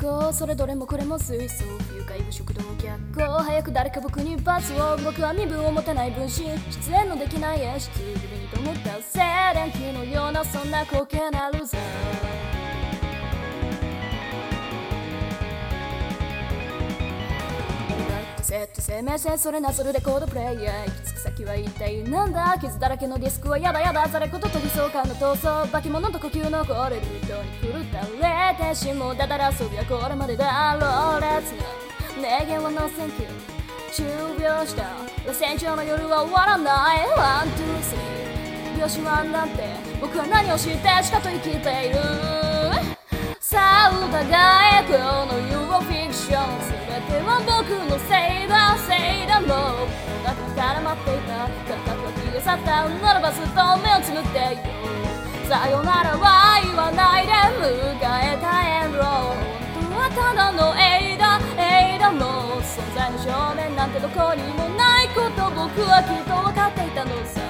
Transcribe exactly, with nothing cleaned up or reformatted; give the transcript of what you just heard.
考、それどれもこれも水素、不愉快部食堂逆行、早く誰か僕に罰を、僕は身分を持たない分子、出演のできない演出、指にと思った静電気のようなそんな光景なるぜ。セット生命線、それなぞるレコードプレイヤー、行き着く先は一体なんだ、傷だらけのディスクはやだやだ、ざれこと飛びそう感の闘争、化け物と呼吸のこれる人に狂った霊天使もだだら遊びはこれまでだろう、列の名言はノーセンキュー、中病した螺旋状の夜は終わらない、ワン、ツー、スリー、病死はなんて僕は何を知ってしかと生きている、さあ疑えこの世はフィクション、全ては僕のせいだせいだ、もうお腹から待っていた感覚は消え去った、ならばずっと目をつむっていよう、さよならは言わないで迎えたエンドロール、本当はただのエイだエイだ、もう存在の証明なんてどこにもないこと僕はきっと分かっていたのさ。